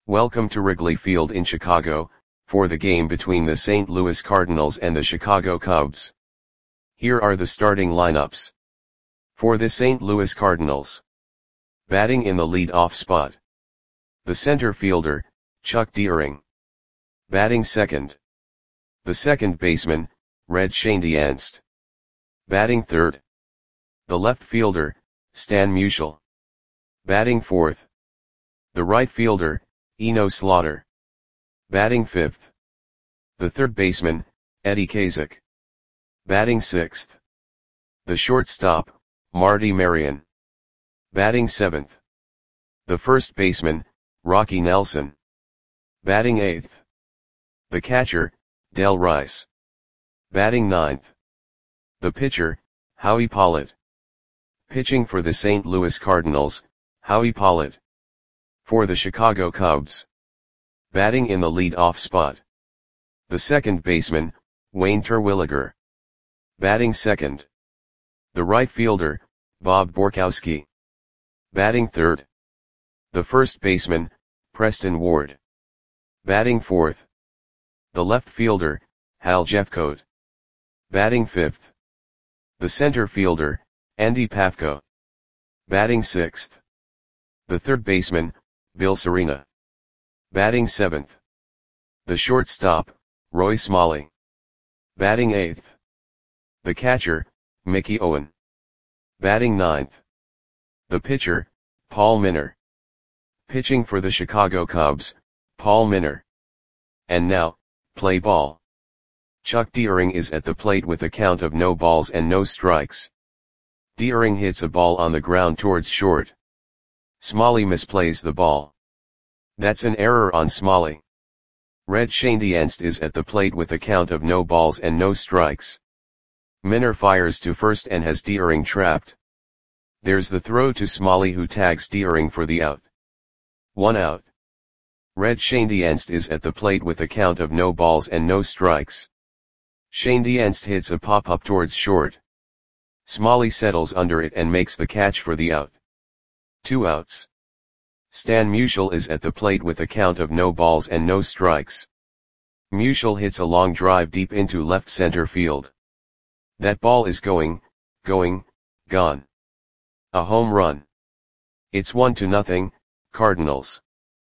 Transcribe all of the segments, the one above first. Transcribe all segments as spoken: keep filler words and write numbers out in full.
Welcome to Wrigley Field in Chicago, for the game between the Saint Louis Cardinals and the Chicago Cubs. Here are the starting lineups. For the Saint Louis Cardinals. Batting in the lead-off spot. The center fielder, Chuck Deering. Batting second. The second baseman, Red Schoendienst. Batting third. The left fielder, Stan Musial. Batting fourth. The right fielder, Eno Slaughter. Batting fifth. The third baseman, Eddie Kazak. Batting sixth. The shortstop, Marty Marion. Batting seventh. The first baseman, Rocky Nelson. Batting eighth. The catcher, Del Rice. Batting ninth. The pitcher, Howie Pollitt. Pitching for the Saint Louis Cardinals, Howie Pollitt. For the Chicago Cubs. Batting in the lead-off spot. The second baseman, Wayne Terwilliger. Batting second. The right fielder, Bob Borkowski. Batting third. The first baseman, Preston Ward. Batting fourth. The left fielder, Hal Jeffcoat. Batting fifth. The center fielder, Andy Pafko. Batting sixth. The third baseman, Bill Serena. Batting seventh. The shortstop, Roy Smalley. Batting eighth. The catcher, Mickey Owen. Batting ninth. The pitcher, Paul Minor. Pitching for the Chicago Cubs, Paul Minor. And now, play ball. Chuck Deering is at the plate with a count of no balls and no strikes. Deering hits a ball on the ground towards short. Smalley misplays the ball. That's an error on Smalley. Red Schoendienst is at the plate with a count of no balls and no strikes. Minor fires to first and has Deering trapped. There's the throw to Smalley, who tags Deering for the out. One out. Red Schoendienst is at the plate with a count of no balls and no strikes. Schoendienst hits a pop-up towards short. Smalley settles under it and makes the catch for the out. Two outs. Stan Musial is at the plate with a count of no balls and no strikes. Musial hits a long drive deep into left center field. That ball is going, going, gone. A home run. It's one to nothing, Cardinals.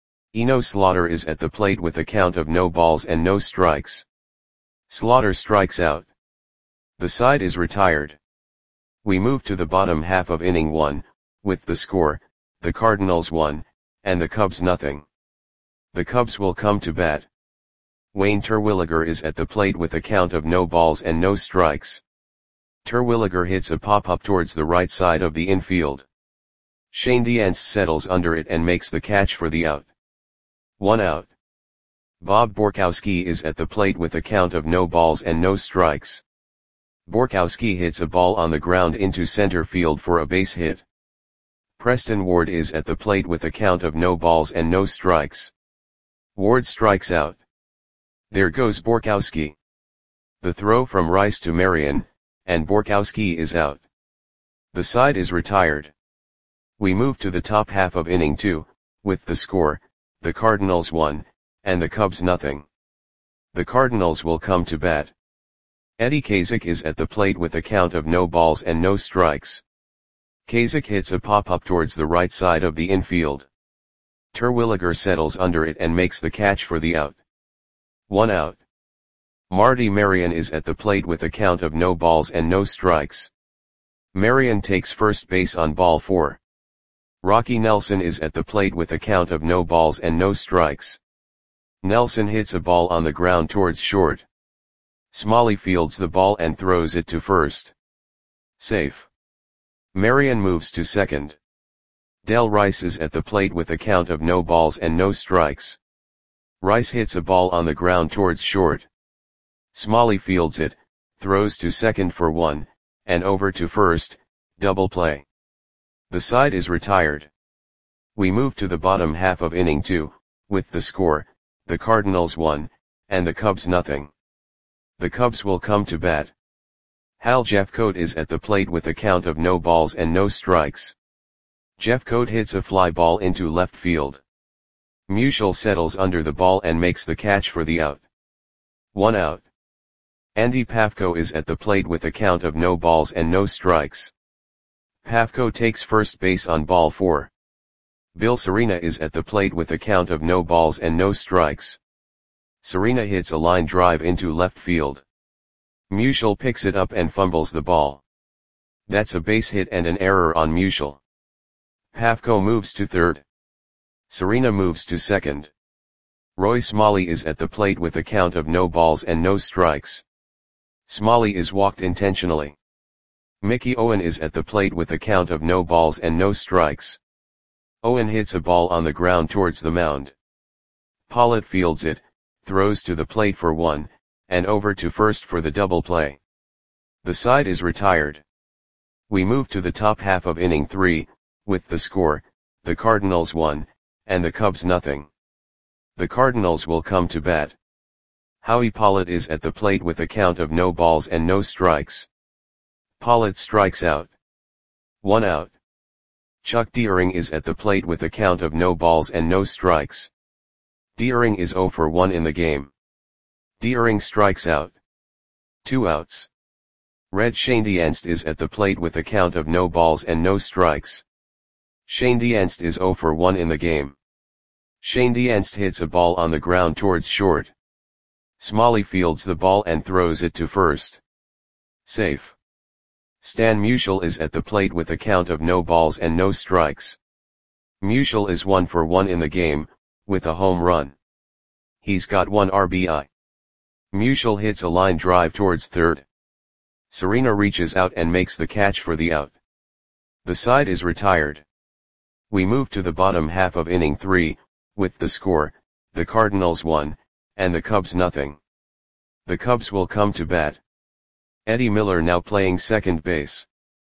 Eno Slaughter is at the plate with a count of no balls and no strikes. Slaughter strikes out. The side is retired. We move to the bottom half of inning one, with the score, the Cardinals one, and the Cubs nothing. The Cubs will come to bat. Wayne Terwilliger is at the plate with a count of no balls and no strikes. Terwilliger hits a pop-up towards the right side of the infield. Schoendienst settles under it and makes the catch for the out. One out. Bob Borkowski is at the plate with a count of no balls and no strikes. Borkowski hits a ball on the ground into center field for a base hit. Preston Ward is at the plate with a count of no balls and no strikes. Ward strikes out. There goes Borkowski. The throw from Rice to Marion, and Borkowski is out. The side is retired. We move to the top half of inning two, with the score, the Cardinals one, and the Cubs nothing. The Cardinals will come to bat. Eddie Kazak is at the plate with a count of no balls and no strikes. Kazak hits a pop-up towards the right side of the infield. Terwilliger settles under it and makes the catch for the out. One out. Marty Marion is at the plate with a count of no balls and no strikes. Marion takes first base on ball four. Rocky Nelson is at the plate with a count of no balls and no strikes. Nelson hits a ball on the ground towards short. Smalley fields the ball and throws it to first. Safe. Marion moves to second. Del Rice is at the plate with a count of no balls and no strikes. Rice hits a ball on the ground towards short. Smalley fields it, throws to second for one, and over to first, double play. The side is retired. We move to the bottom half of inning two, with the score, the Cardinals one, and the Cubs nothing. The Cubs will come to bat. Hal Jeffcoat is at the plate with a count of no balls and no strikes. Jeffcoat hits a fly ball into left field. Musial settles under the ball and makes the catch for the out. One out. Andy Pavko is at the plate with a count of no balls and no strikes. Pavko takes first base on ball four. Bill Serena is at the plate with a count of no balls and no strikes. Serena hits a line drive into left field. Musial picks it up and fumbles the ball. That's a base hit and an error on Musial. Pavko moves to third. Serena moves to second. Roy Smalley is at the plate with a count of no balls and no strikes. Smalley is walked intentionally. Mickey Owen is at the plate with a count of no balls and no strikes. Owen hits a ball on the ground towards the mound. Pollitt fields it, throws to the plate for one, and over to first for the double play. The side is retired. We move to the top half of inning three, with the score, the Cardinals one, and the Cubs nothing. The Cardinals will come to bat. Howie Pollitt is at the plate with a count of no balls and no strikes. Pollitt strikes out. One out. Chuck Deering is at the plate with a count of no balls and no strikes. Deering is oh for one in the game. Deering strikes out. Two outs. Red Schoendienst is at the plate with a count of no balls and no strikes. Schoendienst is oh for one in the game. Schoendienst hits a ball on the ground towards short. Smalley fields the ball and throws it to first. Safe. Stan Musial is at the plate with a count of no balls and no strikes. Musial is one for one in the game, with a home run. He's got one R B I. Musial hits a line drive towards third. Serena reaches out and makes the catch for the out. The side is retired. We move to the bottom half of inning three, with the score, the Cardinals one, and the Cubs nothing. The Cubs will come to bat. Eddie Miller now playing second base.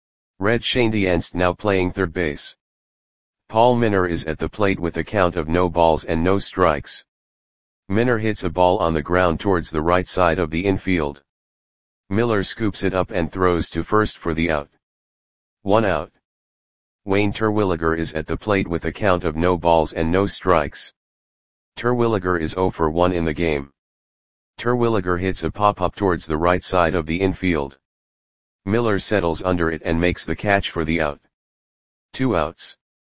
Red Schoendienst now playing third base. Paul Minor is at the plate with a count of no balls and no strikes. Minor hits a ball on the ground towards the right side of the infield. Miller scoops it up and throws to first for the out. One out. Wayne Terwilliger is at the plate with a count of no balls and no strikes. Terwilliger is oh for one in the game. Terwilliger hits a pop-up towards the right side of the infield. Miller settles under it and makes the catch for the out. Two outs.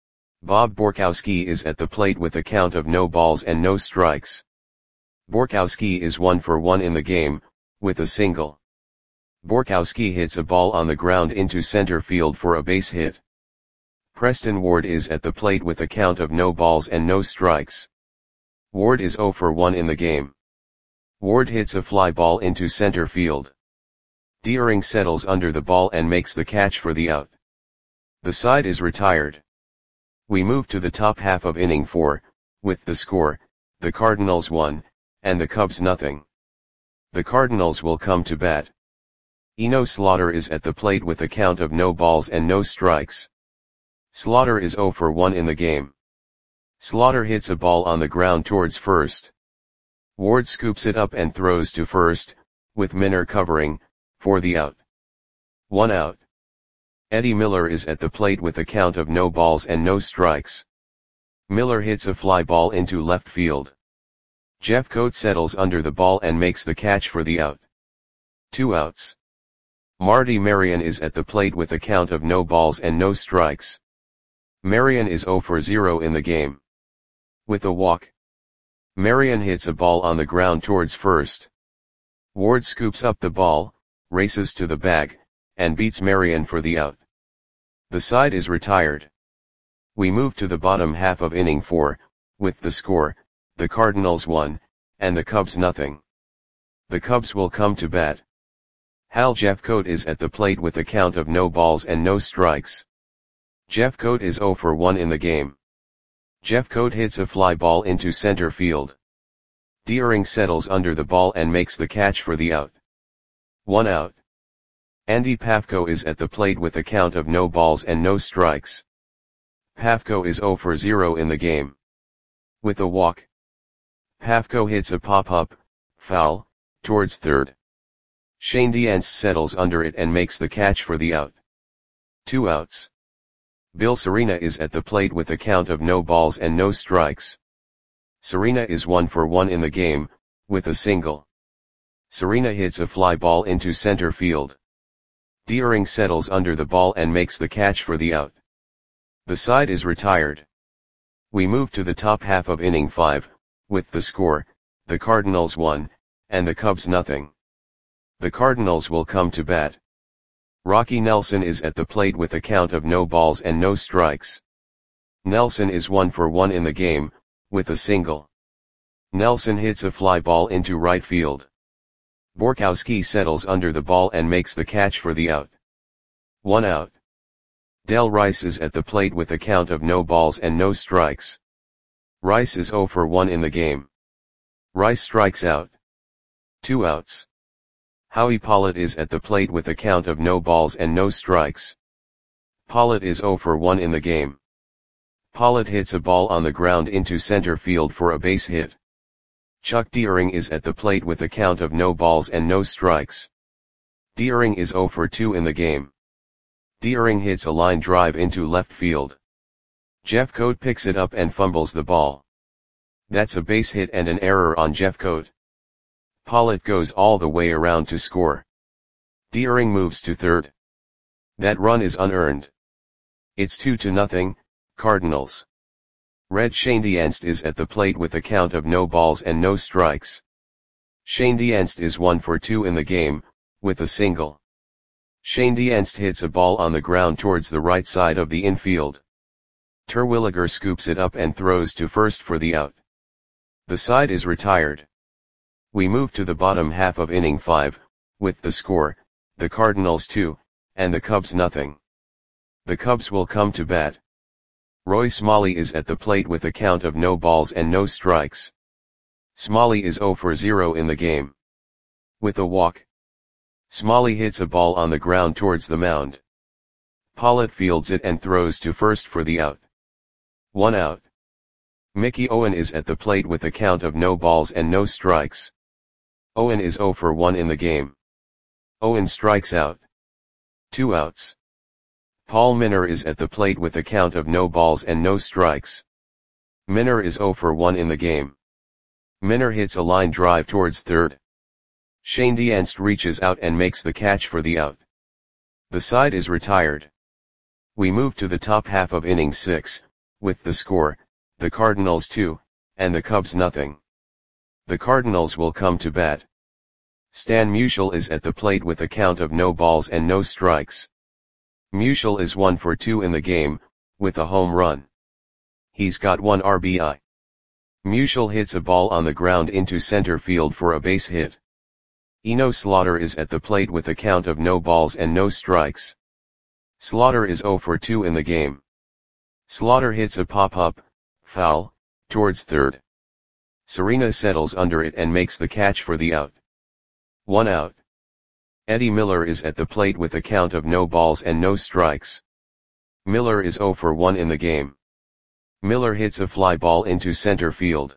Bob Borkowski is at the plate with a count of no balls and no strikes. Borkowski is one for one in the game, with a single. Borkowski hits a ball on the ground into center field for a base hit. Preston Ward is at the plate with a count of no balls and no strikes. Ward is oh for one in the game. Ward hits a fly ball into center field. Deering settles under the ball and makes the catch for the out. The side is retired. We move to the top half of inning four, with the score, the Cardinals one, and the Cubs nothing. The Cardinals will come to bat. Eno Slaughter is at the plate with a count of no balls and no strikes. Slaughter is oh for one in the game. Slaughter hits a ball on the ground towards first. Ward scoops it up and throws to first, with Minor covering, for the out. One out. Eddie Miller is at the plate with a count of no balls and no strikes. Miller hits a fly ball into left field. Jeff Coate settles under the ball and makes the catch for the out. Two outs. Marty Marion is at the plate with a count of no balls and no strikes. Marion is oh for zero in the game. With a walk. Marion hits a ball on the ground towards first. Ward scoops up the ball, races to the bag, and beats Marion for the out. The side is retired. We move to the bottom half of inning four, with the score, the Cardinals one, and the Cubs nothing. The Cubs will come to bat. Hal Jeffcoat is at the plate with a count of no balls and no strikes. Jeffcoat is oh for one in the game. Jeffcoat hits a fly ball into center field. Deering settles under the ball and makes the catch for the out. One out. Andy Pavko is at the plate with a count of no balls and no strikes. Pavko is oh for zero in the game. With a walk. Pavko hits a pop-up, foul, towards third. Schoendienst settles under it and makes the catch for the out. Two outs. Bill Serena is at the plate with a count of no balls and no strikes. Serena is one for one in the game, with a single. Serena hits a fly ball into center field. Deering settles under the ball and makes the catch for the out. The side is retired. We move to the top half of inning five, with the score, the Cardinals one, and the Cubs nothing. The Cardinals will come to bat. Rocky Nelson is at the plate with a count of no balls and no strikes. Nelson is one for one in the game, with a single. Nelson hits a fly ball into right field. Borkowski settles under the ball and makes the catch for the out. One out. Del Rice is at the plate with a count of no balls and no strikes. Rice is zero for one in the game. Rice strikes out. Two outs. Howie Pollitt is at the plate with a count of no balls and no strikes. Pollitt is zero for one in the game. Pollitt hits a ball on the ground into center field for a base hit. Chuck Deering is at the plate with a count of no balls and no strikes. Deering is zero for two in the game. Deering hits a line drive into left field. Jeffcoat picks it up and fumbles the ball. That's a base hit and an error on Jeffcoat. Pollitt goes all the way around to score. Deering moves to third. That run is unearned. It's two to nothing, Cardinals. Red Schoendienst is at the plate with a count of no balls and no strikes. Schoendienst is one for two in the game, with a single. Schoendienst hits a ball on the ground towards the right side of the infield. Terwilliger scoops it up and throws to first for the out. The side is retired. We move to the bottom half of inning five, with the score, the Cardinals two, and the Cubs nothing. The Cubs will come to bat. Roy Smalley is at the plate with a count of no balls and no strikes. Smalley is zero for zero in the game. With a walk. Smalley hits a ball on the ground towards the mound. Pollitt fields it and throws to first for the out. One out. Mickey Owen is at the plate with a count of no balls and no strikes. Owen is zero for one in the game. Owen strikes out. Two outs. Paul Minner is at the plate with a count of no balls and no strikes. Minner is zero for one in the game. Minner hits a line drive towards third. Schoendienst reaches out and makes the catch for the out. The side is retired. We move to the top half of inning six, with the score, the Cardinals two, and the Cubs nothing. The Cardinals will come to bat. Stan Musial is at the plate with a count of no balls and no strikes. Musial is one for two in the game, with a home run. He's got one R B I. Musial hits a ball on the ground into center field for a base hit. Eno Slaughter is at the plate with a count of no balls and no strikes. Slaughter is zero for two in the game. Slaughter hits a pop-up, foul, towards third. Serena settles under it and makes the catch for the out. One out. Eddie Miller is at the plate with a count of no balls and no strikes. Miller is zero for one in the game. Miller hits a fly ball into center field.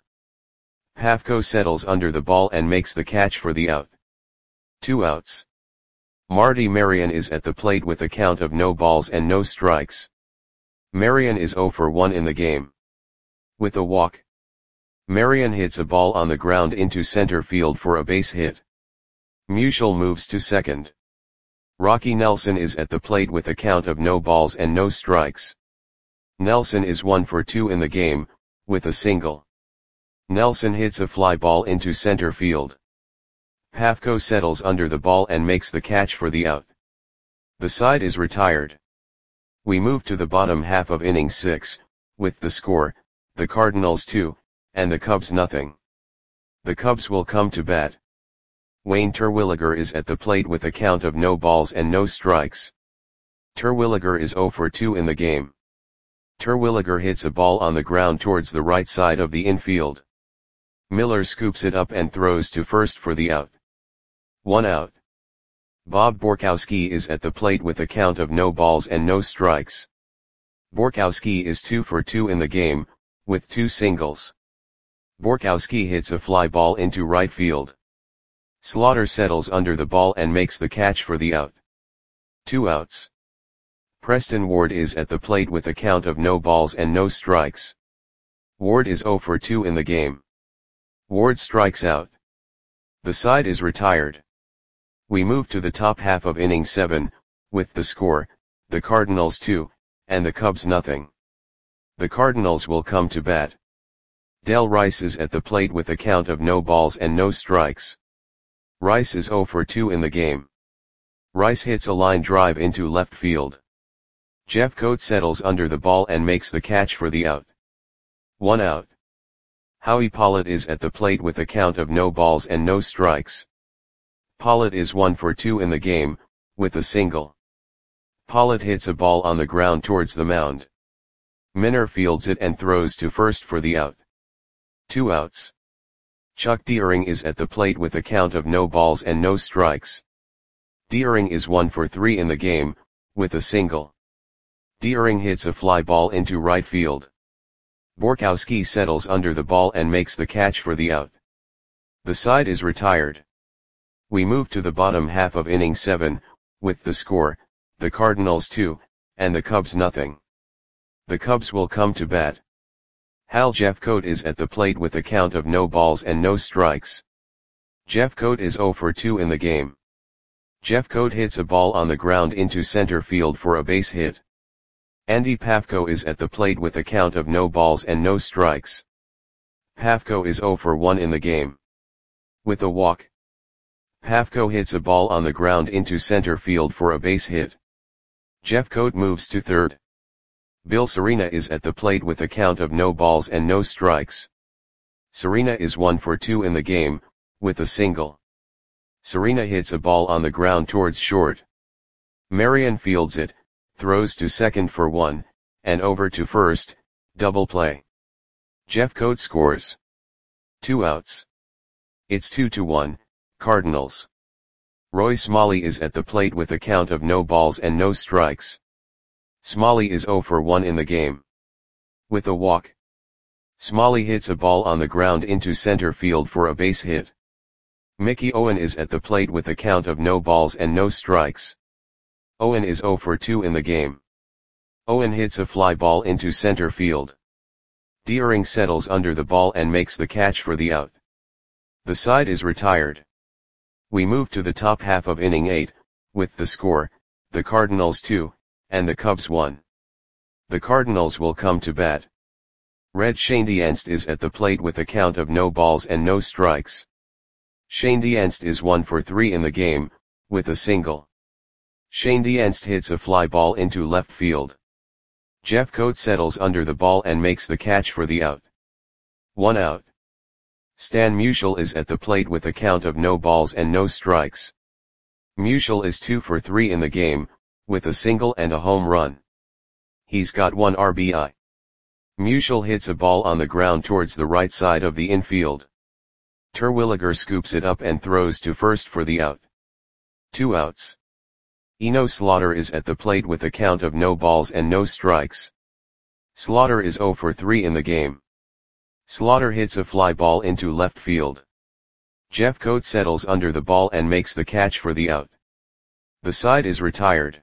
Pafko settles under the ball and makes the catch for the out. Two outs. Marty Marion is at the plate with a count of no balls and no strikes. Marion is zero for one in the game. With a walk. Marion hits a ball on the ground into center field for a base hit. Musial moves to second. Rocky Nelson is at the plate with a count of no balls and no strikes. Nelson is one for two in the game, with a single. Nelson hits a fly ball into center field. Pafko settles under the ball and makes the catch for the out. The side is retired. We move to the bottom half of inning six, with the score, the Cardinals two, and the Cubs nothing. The Cubs will come to bat. Wayne Terwilliger is at the plate with a count of no balls and no strikes. Terwilliger is zero for two in the game. Terwilliger hits a ball on the ground towards the right side of the infield. Miller scoops it up and throws to first for the out. One out. Bob Borkowski is at the plate with a count of no balls and no strikes. Borkowski is two for two in the game, with two singles. Borkowski hits a fly ball into right field. Slaughter settles under the ball and makes the catch for the out. Two outs. Preston Ward is at the plate with a count of no balls and no strikes. Ward is zero for two in the game. Ward strikes out. The side is retired. We move to the top half of inning seven, with the score, the Cardinals two, and the Cubs nothing. The Cardinals will come to bat. Del Rice is at the plate with a count of no balls and no strikes. Rice is zero for two in the game. Rice hits a line drive into left field. Jeffcoat settles under the ball and makes the catch for the out. One out. Howie Pollitt is at the plate with a count of no balls and no strikes. Pollitt is one for two in the game, with a single. Pollitt hits a ball on the ground towards the mound. Minner fields it and throws to first for the out. Two outs. Chuck Deering is at the plate with a count of no balls and no strikes. Deering is one for three in the game, with a single. Deering hits a fly ball into right field. Borkowski settles under the ball and makes the catch for the out. The side is retired. We move to the bottom half of inning seven, with the score, the Cardinals two, and the Cubs nothing. The Cubs will come to bat. Hal Jeffcoat is at the plate with a count of no balls and no strikes. Jeffcoat is zero for two in the game. Jeffcoat hits a ball on the ground into center field for a base hit. Andy Pafko is at the plate with a count of no balls and no strikes. Pafko is zero for one in the game. With a walk. Pafko hits a ball on the ground into center field for a base hit. Jeffcoat moves to third. Bill Serena is at the plate with a count of no balls and no strikes. Serena is one for two in the game, with a single. Serena hits a ball on the ground towards short. Marion fields it, throws to second for one, and over to first, double play. Jeffcoat scores. Two outs. It's two to one, Cardinals. Roy Smalley is at the plate with a count of no balls and no strikes. Smalley is zero for one in the game. With a walk. Smalley hits a ball on the ground into center field for a base hit. Mickey Owen is at the plate with a count of no balls and no strikes. Owen is zero for two in the game. Owen hits a fly ball into center field. Deering settles under the ball and makes the catch for the out. The side is retired. We move to the top half of inning eight, with the score, the Cardinals two, and the Cubs one. The Cardinals will come to bat. Red Schoendienst is at the plate with a count of no balls and no strikes. Schoendienst is one for three in the game, with a single. Schoendienst hits a fly ball into left field. Jeffcoat settles under the ball and makes the catch for the out. One out. Stan Musial is at the plate with a count of no balls and no strikes. Musial is two for three in the game, with a single and a home run. He's got one R B I. Musial hits a ball on the ground towards the right side of the infield. Terwilliger scoops it up and throws to first for the out. Two outs. Eno Slaughter is at the plate with a count of no balls and no strikes. Slaughter is zero for three in the game. Slaughter hits a fly ball into left field. Jeffcoat settles under the ball and makes the catch for the out. The side is retired.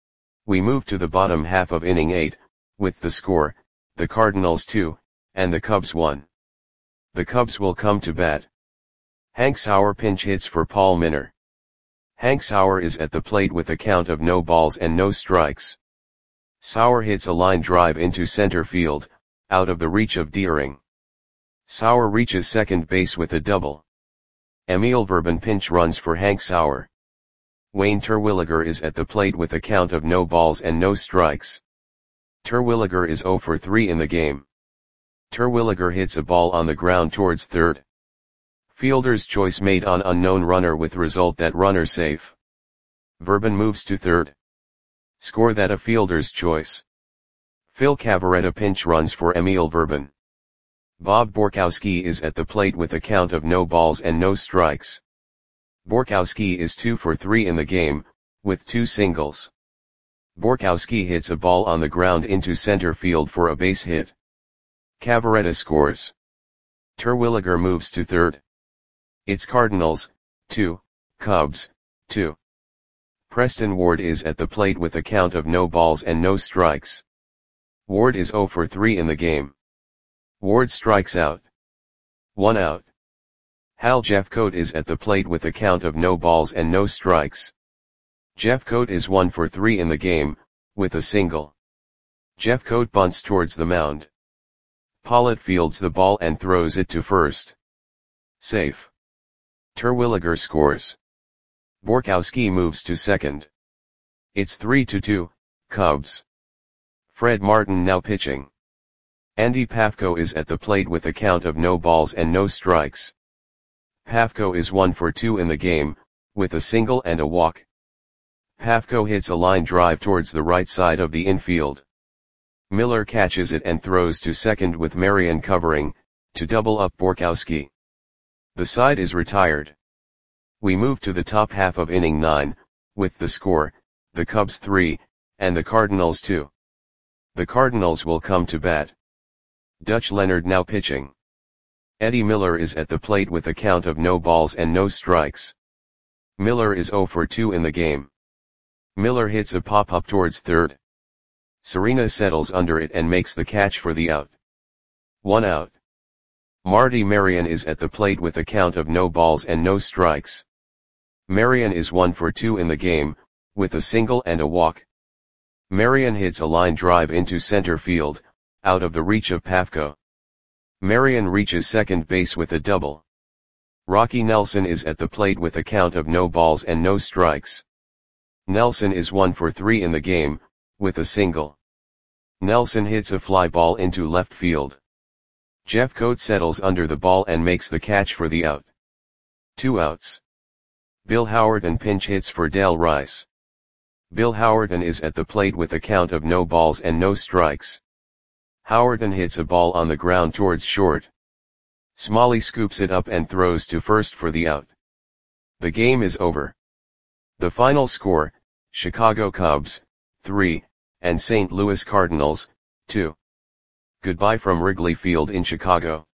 We move to the bottom half of inning eight, with the score, the Cardinals two, and the Cubs one. The Cubs will come to bat. Hank Sauer pinch hits for Paul Minner. Hank Sauer is at the plate with a count of no balls and no strikes. Sauer hits a line drive into center field, out of the reach of Deering. Sauer reaches second base with a double. Emil Verban pinch runs for Hank Sauer. Wayne Terwilliger is at the plate with a count of no balls and no strikes. Terwilliger is zero for three in the game. Terwilliger hits a ball on the ground towards third. Fielder's choice made on unknown runner with result that runner safe. Verban moves to third. Score that a fielder's choice. Phil Cavarretta pinch runs for Emil Verban. Bob Borkowski is at the plate with a count of no balls and no strikes. Borkowski is two for three in the game, with two singles. Borkowski hits a ball on the ground into center field for a base hit. Cavarretta scores. Terwilliger moves to third. It's Cardinals, two, Cubs, two. Preston Ward is at the plate with a count of no balls and no strikes. Ward is zero for three in the game. Ward strikes out. One out. Hal Jeffcoat is at the plate with a count of no balls and no strikes. Jeffcoat is one for three in the game, with a single. Jeffcoat bunts towards the mound. Pollitt fields the ball and throws it to first. Safe. Terwilliger scores. Borkowski moves to second. It's three to two, Cubs. Fred Martin now pitching. Andy Pafko is at the plate with a count of no balls and no strikes. Pafko is one for two in the game, with a single and a walk. Pafko hits a line drive towards the right side of the infield. Miller catches it and throws to second with Marion covering, to double up Borkowski. The side is retired. We move to the top half of inning nine, with the score, the Cubs three, and the Cardinals two. The Cardinals will come to bat. Dutch Leonard now pitching. Eddie Miller is at the plate with a count of no balls and no strikes. Miller is zero for two in the game. Miller hits a pop-up towards third. Serena settles under it and makes the catch for the out. One out. Marty Marion is at the plate with a count of no balls and no strikes. Marion is one for two in the game, with a single and a walk. Marion hits a line drive into center field, out of the reach of Pafko. Marion reaches second base with a double. Rocky Nelson is at the plate with a count of no balls and no strikes. Nelson is one for three in the game, with a single. Nelson hits a fly ball into left field. Jeffcoat settles under the ball and makes the catch for the out. Two outs. Bill Howerton pinch hits for Del Rice. Bill Howerton is at the plate with a count of no balls and no strikes. Howerton hits a ball on the ground towards short. Smalley scoops it up and throws to first for the out. The game is over. The final score, Chicago Cubs, three, and Saint Louis Cardinals, two. Goodbye from Wrigley Field in Chicago.